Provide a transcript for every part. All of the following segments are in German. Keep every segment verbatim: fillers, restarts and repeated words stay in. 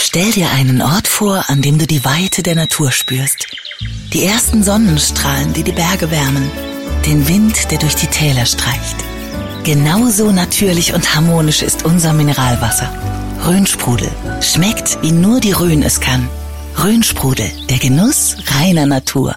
Stell dir einen Ort vor, an dem du die Weite der Natur spürst. Die ersten Sonnenstrahlen, die die Berge wärmen. Den Wind, der durch die Täler streicht. Genauso natürlich und harmonisch ist unser Mineralwasser. Rhönsprudel. Schmeckt, wie nur die Rhön es kann. Rhönsprudel, der Genuss reiner Natur.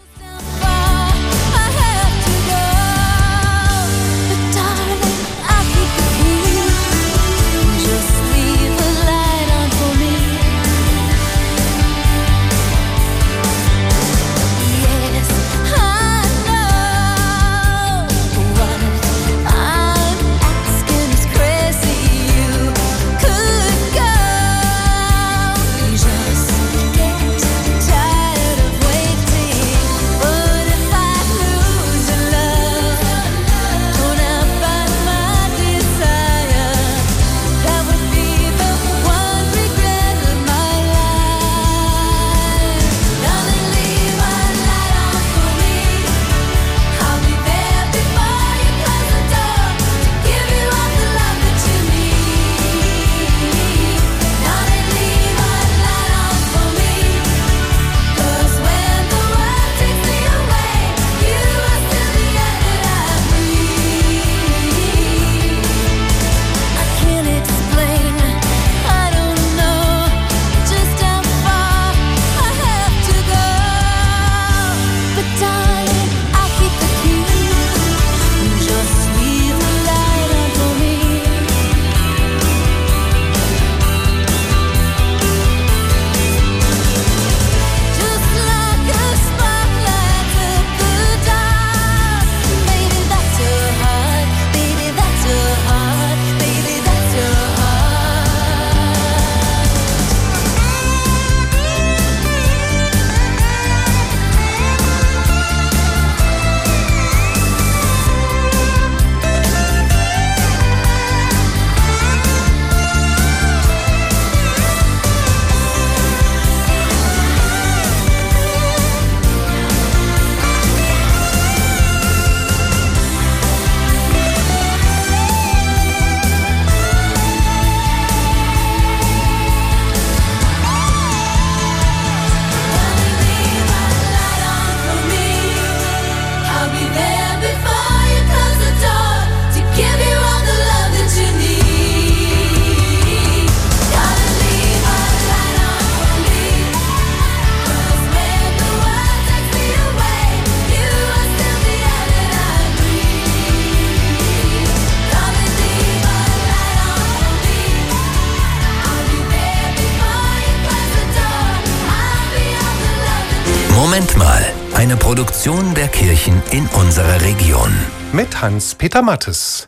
Moment mal, eine Produktion der Kirchen in unserer Region. Mit Hans-Peter Mattes.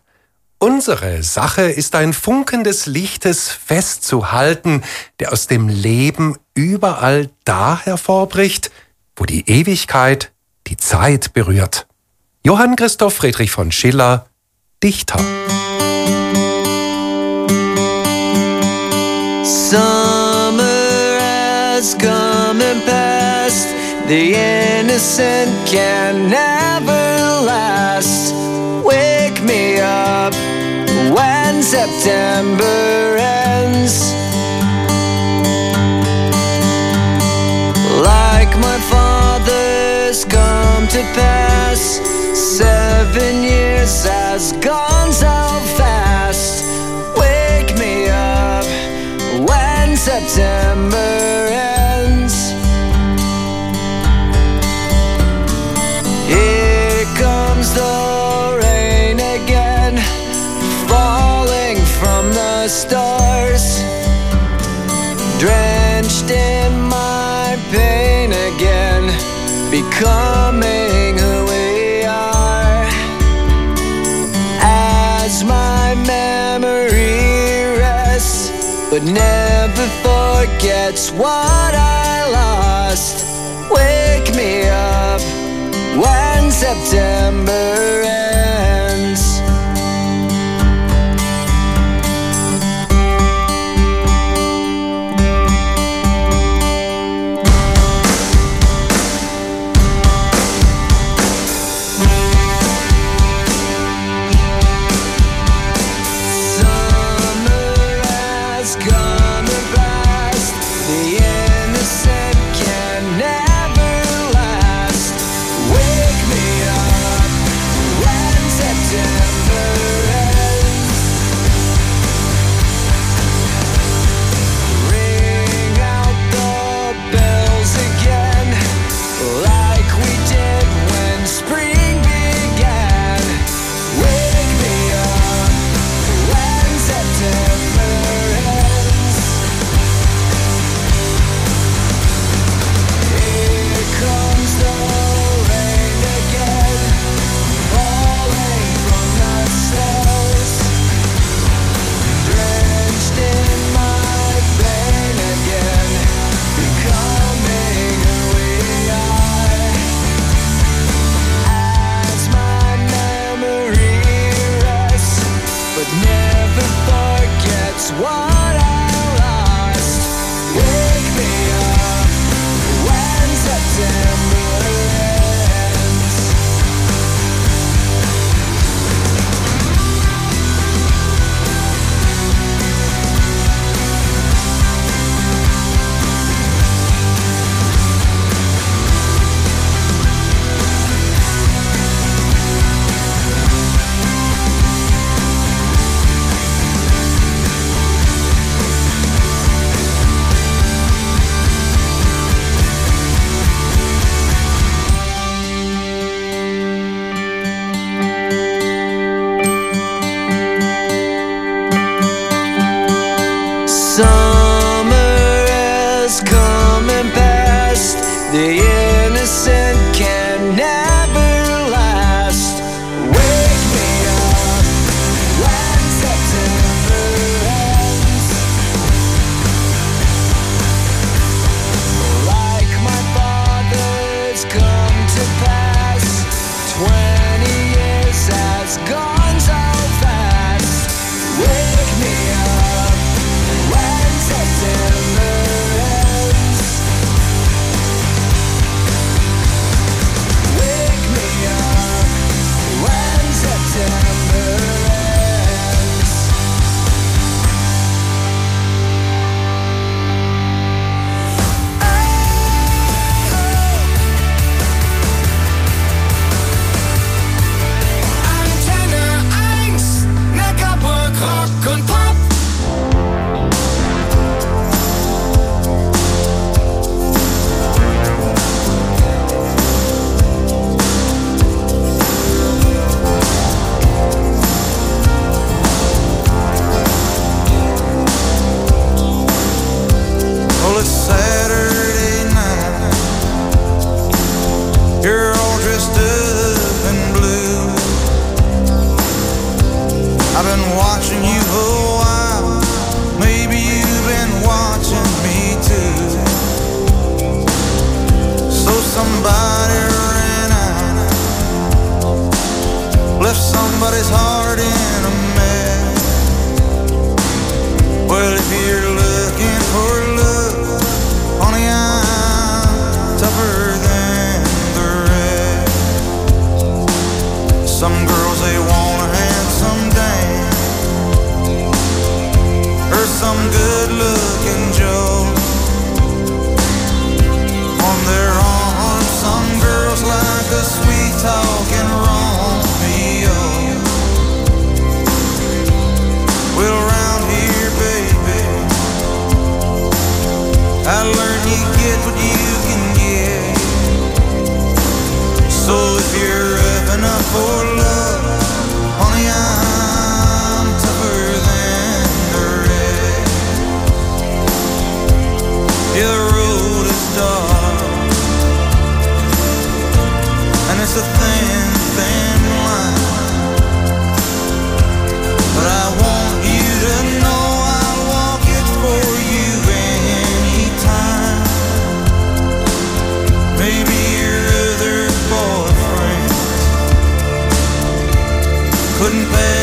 Unsere Sache ist ein Funken des Lichtes festzuhalten, der aus dem Leben überall da hervorbricht, wo die Ewigkeit die Zeit berührt. Johann Christoph Friedrich von Schiller, Dichter. Summer has come and passed. The innocent can never last. Wake me up when September ends. Like my father's come to pass. Seven years has gone so fast. Wake me up when September ends. Here comes the rain again, falling from the stars, drenched in my pain again, becoming who we are. As my memory rests, but never forgets what I lost. Wake me up when September ends. Summer has come and passed. The innocent can never last. Wake me up when September ends. Like my father's come to pass. Twenty years has gone so fast. Wake me up when September ends. Wake me up when September ends. Antenne eins, Neckarburg, Rock und Pop. Well, it's Saturday night. You're all dressed up in blue. I've been watching you for a while. Maybe you've been watching me too. So somebody ran out, left somebody's heart in a mess. Well, if you're looking for love, honey, I'm tougher than the rest. Some girls, they want a handsome dame, or some good-looking Joe. On their arms, some girls like a sweet-talking Romeo. Well, around here, baby, I learned you get what you can get. So if you're up enough for love, honey, I'm tougher than the rest. Yeah, the road is dark, and it's a thin, thin line. But I want you to know I'll walk it for you anytime. Maybe your other boyfriend couldn't pay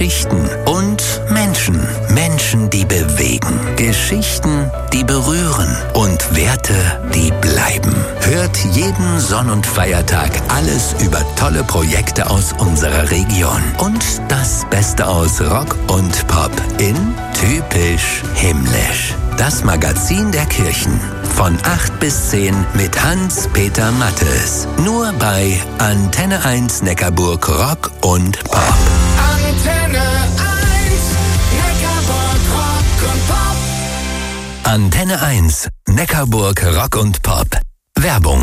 Geschichten und Menschen. Menschen, die bewegen. Geschichten, die berühren. Und Werte, die bleiben. Hört jeden Sonn- und Feiertag alles über tolle Projekte aus unserer Region. Und das Beste aus Rock und Pop in Typisch Himmlisch. Das Magazin der Kirchen. Von acht bis zehn mit Hans-Peter Mattes. Nur bei Antenne eins Neckarburg Rock und Pop. Antenne eins, Neckarburg Rock und Pop. Antenne eins Neckarburg Rock und Pop. Werbung.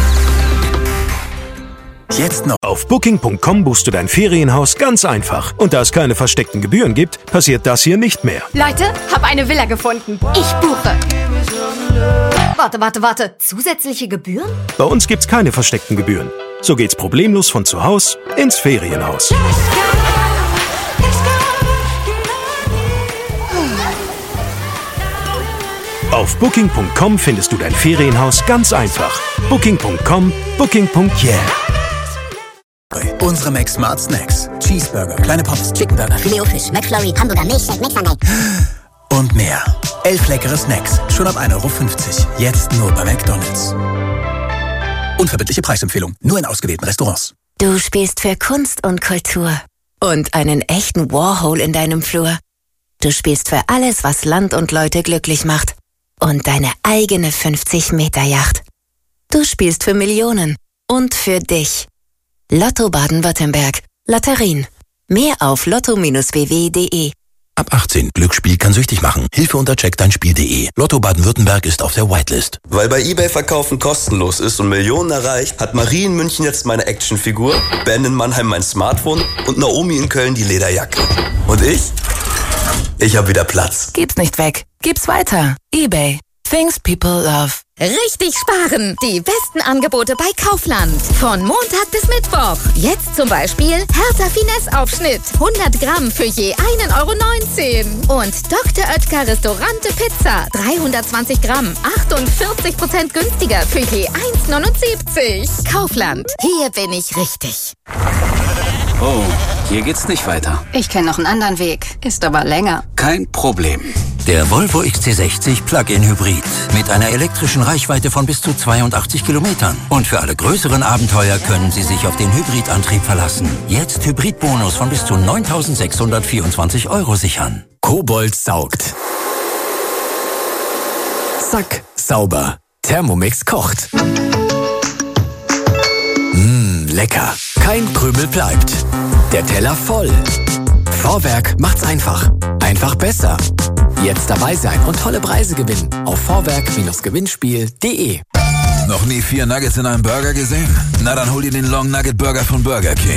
Jetzt noch. Auf Booking Punkt com buchst du dein Ferienhaus ganz einfach. Und da es keine versteckten Gebühren gibt, passiert das hier nicht mehr. Leute, hab eine Villa gefunden. Ich buche. Warte, warte, warte. Zusätzliche Gebühren? Bei uns gibt's keine versteckten Gebühren. So geht's problemlos von zu Hause ins Ferienhaus. Auf Booking Punkt com findest du dein Ferienhaus ganz einfach. Booking Punkt com, Booking Punkt yeah. Unsere Mac Smart Snacks. Cheeseburger, kleine Pommes, Chickenburger, Filet-O-Fish, McFlurry, Hamburger, Milchshake, McSundae und mehr. Elf leckere Snacks, schon ab ein Euro fünfzig. Jetzt nur bei McDonald's. Unverbindliche Preisempfehlung, nur in ausgewählten Restaurants. Du spielst für Kunst und Kultur und einen echten Warhol in deinem Flur. Du spielst für alles, was Land und Leute glücklich macht und deine eigene fünfzig-Meter-Yacht. Du spielst für Millionen und für dich. Lotto Baden-Württemberg. Lotterien. Mehr auf lotto Bindestrich w w punkt d e. Ab achtzehn. Glücksspiel kann süchtig machen. Hilfe unter check dein Spiel punkt d e. Lotto Baden-Württemberg ist auf der Whitelist. Weil bei eBay Verkaufen kostenlos ist und Millionen erreicht, hat Marie in München jetzt meine Actionfigur, Ben in Mannheim mein Smartphone und Naomi in Köln die Lederjacke. Und ich? Ich hab wieder Platz. Gib's nicht weg. Gib's weiter. eBay. Things people love. Richtig sparen! Die besten Angebote bei Kaufland. Von Montag bis Mittwoch. Jetzt zum Beispiel Hertha Finesse-Aufschnitt. hundert Gramm für je ein Euro neunzehn. Und Doktor Oetker Restaurante Pizza. dreihundertzwanzig Gramm. achtundvierzig Prozent günstiger für je eins neunundsiebzig. Kaufland. Hier bin ich richtig. Oh, hier geht's nicht weiter. Ich kenne noch einen anderen Weg. Ist aber länger. Kein Problem. Der Volvo X C sechzig Plug-in Hybrid mit einer elektrischen Reichweite von bis zu zweiundachtzig Kilometern. Und für alle größeren Abenteuer können Sie sich auf den Hybridantrieb verlassen. Jetzt Hybridbonus von bis zu neuntausendsechshundertvierundzwanzig Euro sichern. Kobold saugt. Zack, sauber. Thermomix kocht. Mmh, lecker. Kein Krümel bleibt. Der Teller voll. Vorwerk macht's einfach. Einfach besser. Jetzt dabei sein und tolle Preise gewinnen auf vorwerk Gewinnspiel punkt de. Noch nie vier Nuggets in einem Burger gesehen? Na dann hol dir den Long Nugget Burger von Burger King.